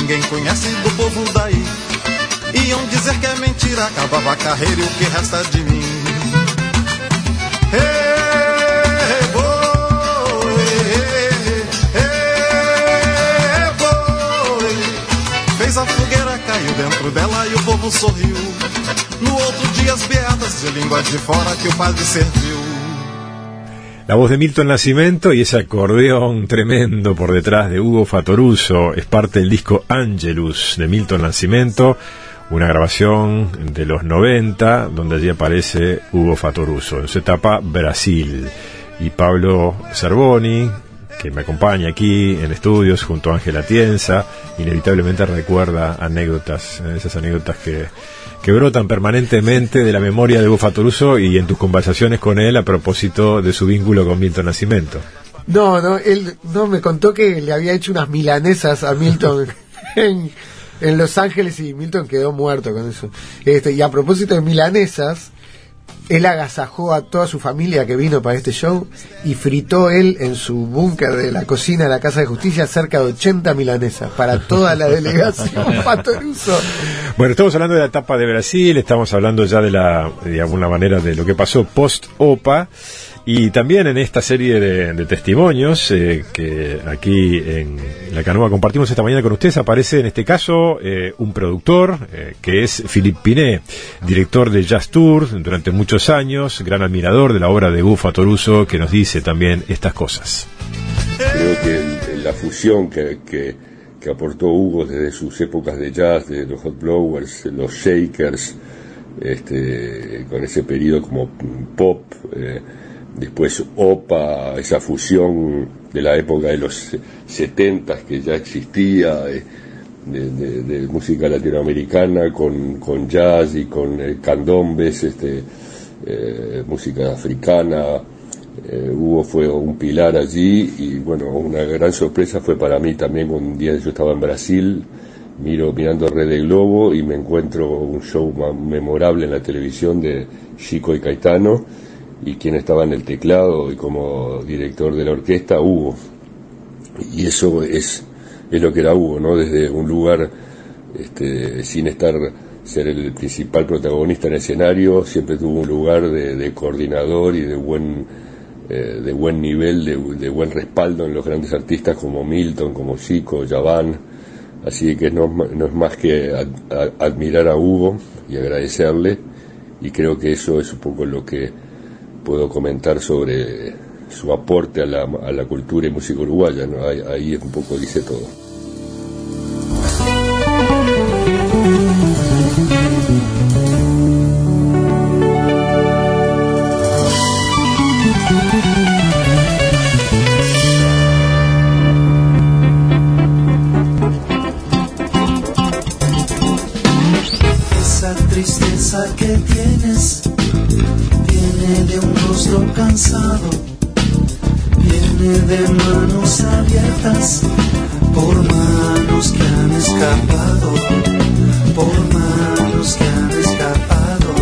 ninguém conhece do povo daí. Iam dizer que é mentira, acabava a carreira e o que resta de mim. Fez a fogueira, caiu dentro dela e o povo sorriu. No outro dia as beatas de língua de fora que o padre serviu. La voz de Milton Nascimento y ese acordeón tremendo por detrás de Hugo Fattoruso es parte del disco Angelus de Milton Nascimento, una grabación de los 90 donde allí aparece Hugo Fattoruso en su etapa Brasil. Y Pablo Zerboni, que me acompaña aquí en estudios junto a Ángela Tienza, inevitablemente recuerda anécdotas, esas anécdotas que brotan permanentemente de la memoria de Hugo Fattoruso y en tus conversaciones con él a propósito de su vínculo con Milton Nascimento. No, él no me contó que le había hecho unas milanesas a Milton en Los Ángeles y Milton quedó muerto con eso. Y a propósito de milanesas, él agasajó a toda su familia que vino para este show y fritó él en su búnker de la cocina de la Casa de Justicia cerca de 80 milanesas para toda la delegación Fattoruso. Bueno, estamos hablando de la etapa de Brasil, estamos hablando ya de alguna manera de lo que pasó post-OPA y también en esta serie de testimonios que aquí en La Canoa compartimos esta mañana con ustedes, aparece en este caso un productor que es Philippe Pinet, director de Jazz Tour durante muchos años, gran admirador de la obra de Hugo Fattoruso, que nos dice también estas cosas. Creo que la fusión que aportó Hugo desde sus épocas de jazz, de los Hot Blowers, los Shakers, con ese periodo como pop, después OPA, esa fusión de la época de los 70 que ya existía, de música latinoamericana con jazz y con candombes, música africana. Hugo fue un pilar allí y bueno, una gran sorpresa fue para mí también cuando un día yo estaba en Brasil mirando Red de Globo y me encuentro un show memorable en la televisión de Chico y Caetano y quien estaba en el teclado y como director de la orquesta, Hugo. Y eso es lo que era Hugo, ¿no? Desde un lugar sin ser el principal protagonista en escenario, siempre tuvo un lugar de coordinador y de buen nivel, de buen respaldo en los grandes artistas como Milton, como Chico, Javan. Así que no es más que admirar a Hugo y agradecerle, y creo que eso es un poco lo que puedo comentar sobre su aporte a la cultura y música uruguaya, ¿no? Ahí es un poco dice todo. Tristeza que tienes viene de un rostro cansado, viene de manos abiertas por manos que han escapado, por manos que han escapado.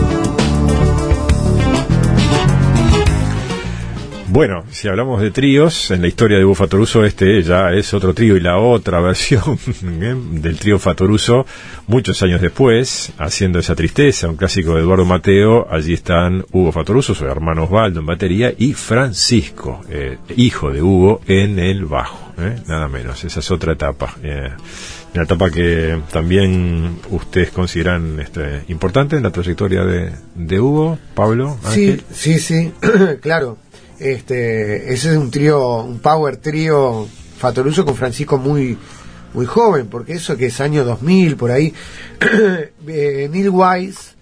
Bueno, si hablamos de tríos, en la historia de Hugo Fattoruso ya es otro trío y la otra versión del trío Fattoruso, muchos años después, haciendo esa tristeza, un clásico de Eduardo Mateo. Allí están Hugo Fattoruso, su hermano Osvaldo en batería y Francisco, hijo de Hugo, en el bajo, nada menos. Esa es otra etapa, una etapa que también ustedes consideran importante en la trayectoria de Hugo, Pablo, Ángel. Sí, claro. Ese es un trío, un power trío Fattoruso con Francisco muy joven, porque eso que es año 2000 por ahí. Neil Wise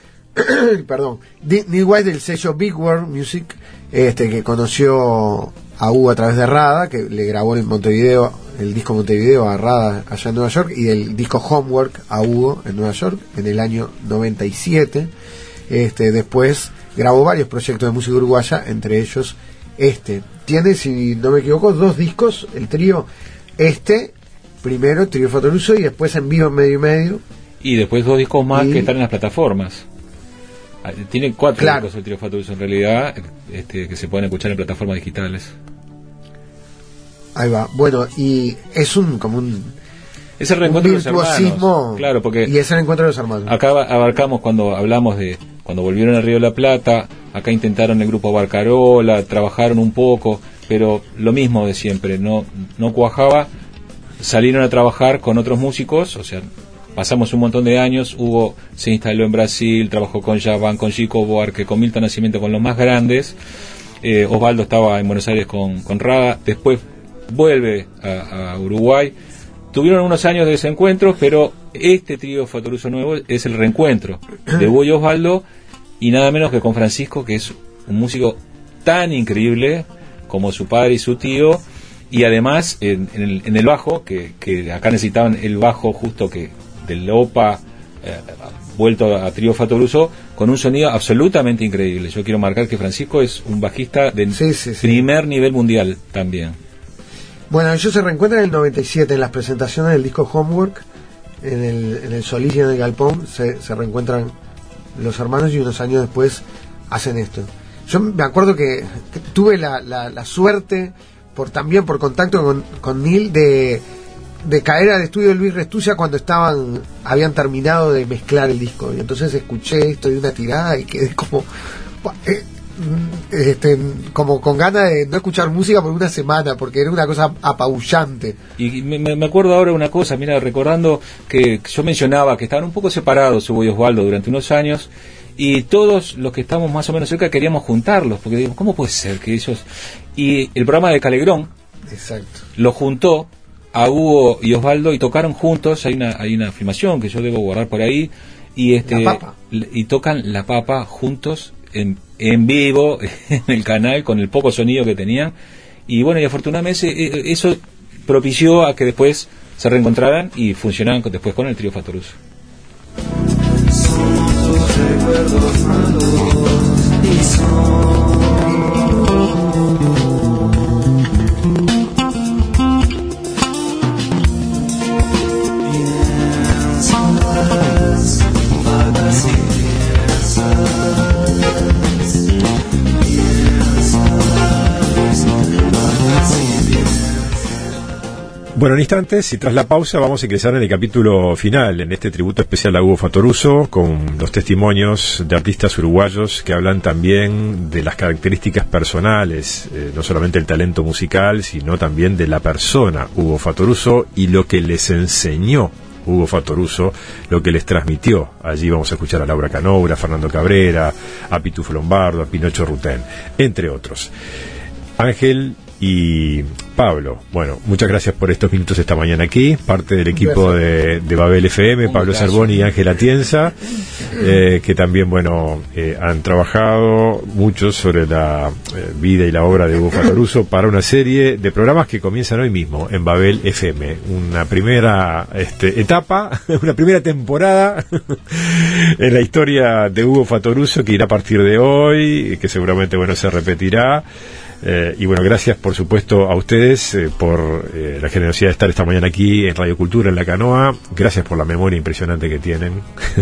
del sello Big World Music, que conoció a Hugo a través de Rada, que le grabó en Montevideo el disco Montevideo a Rada allá en Nueva York, y el disco Homework a Hugo en Nueva York en el año 97. Después grabó varios proyectos de música uruguaya, entre ellos tiene, si no me equivoco, 2 discos, el trío primero el trío Fattoruso y después En Vivo en Medio y Medio, y después 2 discos más que están en las plataformas. Tiene 4 discos el trío Fattoruso en realidad, que se pueden escuchar en plataformas digitales. Ahí va. Bueno, y es como un Es el reencuentro de los hermanos. Claro, porque y es el encuentro de los hermanos. Acá abarcamos cuando hablamos de cuando volvieron al Río de la Plata, acá intentaron el grupo Barcarola, trabajaron un poco, pero lo mismo de siempre, no cuajaba. Salieron a trabajar con otros músicos, o sea, pasamos un montón de años. Hugo se instaló en Brasil, trabajó con Javan, con Chico Buarque, con Milton Nascimento, con los más grandes. Osvaldo estaba en Buenos Aires con Rada, después vuelve a Uruguay. Tuvieron unos años de desencuentros, pero este trío Fatoruso nuevo es el reencuentro de Hugo y Osvaldo, y nada menos que con Francisco, que es un músico tan increíble como su padre y su tío, y además en el bajo, que acá necesitaban el bajo justo que del OPA vuelto a trío Fatoruso, con un sonido absolutamente increíble. Yo quiero marcar que Francisco es un bajista de primer nivel mundial también. Bueno, ellos se reencuentran en el 97 en las presentaciones del disco Homework, en el Solís y en el Galpón se reencuentran los hermanos, y unos años después hacen esto. Yo me acuerdo que tuve la suerte, también por contacto con Neil, de caer al estudio de Luis Restucia cuando habían terminado de mezclar el disco, y entonces escuché esto de una tirada y quedé como con ganas de no escuchar música por una semana, porque era una cosa apabullante. Y me acuerdo ahora una cosa, mira, recordando que yo mencionaba que estaban un poco separados Hugo y Osvaldo durante unos años, y todos los que estamos más o menos cerca queríamos juntarlos, porque digo, ¿cómo puede ser que ellos... Y el programa de Calegrón lo juntó a Hugo y Osvaldo y tocaron juntos. Hay una filmación que yo debo guardar por ahí, y y tocan La Papa juntos en vivo en el canal, con el poco sonido que tenían, y bueno, y afortunadamente eso propició a que después se reencontraran y funcionaran después con el trío Fatoruso. Somos tus recuerdos malos y son piensas, vagas y Bueno, en instantes y tras la pausa vamos a ingresar en el capítulo final, en este tributo especial a Hugo Fatoruso, con los testimonios de artistas uruguayos que hablan también de las características personales, no solamente el talento musical, sino también de la persona Hugo Fatoruso y lo que les enseñó Hugo Fatoruso, lo que les transmitió. Allí vamos a escuchar a Laura Canoura, a Fernando Cabrera, a Pitufo Lombardo, a Pinocho Rutén, entre otros. Ángel y Pablo, bueno, muchas gracias por estos minutos esta mañana aquí, parte del equipo de Babel FM, Pablo Sarboni y Ángel Atienza, que también, bueno, han trabajado mucho sobre la vida y la obra de Hugo Fatoruso para una serie de programas que comienzan hoy mismo en Babel FM, una primera etapa, una primera temporada en la historia de Hugo Fatoruso, que irá a partir de hoy, que seguramente, bueno, se repetirá. Y bueno, gracias por supuesto a ustedes por la generosidad de estar esta mañana aquí en Radio Cultura, en La Canoa. Gracias por la memoria impresionante que tienen.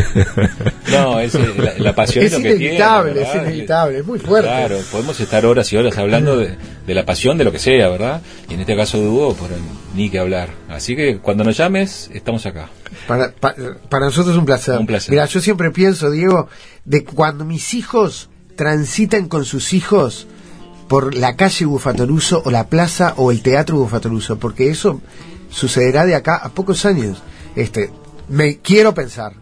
No, es la pasión es lo que inevitable, tienen, es inevitable, es muy fuerte. Claro, podemos estar horas y horas hablando de la pasión de lo que sea, ¿verdad? Y en este caso de Hugo, ni que hablar. Así que cuando nos llames, estamos acá. Para nosotros es un placer. Un placer. Mira, yo siempre pienso, Diego, de cuando mis hijos transiten con sus hijos por la calle Hugo Fatoruso o la plaza o el teatro Hugo Fatoruso, porque eso sucederá de acá a pocos años. Quiero pensar,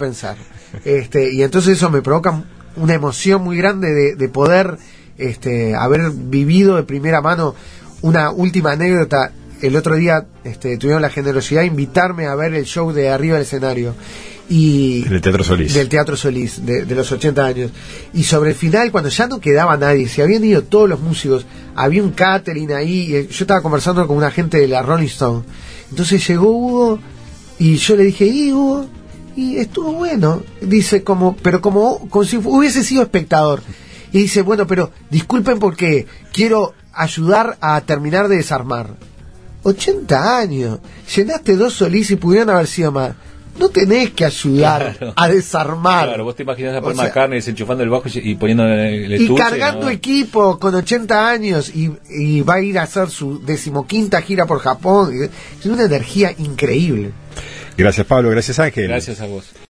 y entonces eso me provoca una emoción muy grande de poder haber vivido de primera mano. Una última anécdota: el otro día tuvieron la generosidad de invitarme a ver el show de Arriba del Escenario, y del Teatro Solís de los 80 años, y sobre el final, cuando ya no quedaba nadie, se habían ido todos los músicos, había un catering ahí, y yo estaba conversando con una gente de la Rolling Stone, entonces llegó Hugo y yo le dije: ¿y Hugo? Y estuvo bueno, dice, como si hubiese sido espectador, y dice: bueno, pero disculpen porque quiero ayudar a terminar de desarmar. 80 años, llenaste 2 Solís y pudieron haber sido más. no tenés que ayudar Claro. a desarmar. Claro, vos te imaginas a Paul O sea, McCartney desenchufando el bajo y poniendo el y estuche, cargando ¿no? equipo con 80 años y va a ir a hacer su 15ª gira por Japón. Es una energía increíble. Gracias, Pablo. Gracias, Ángel. Gracias a vos.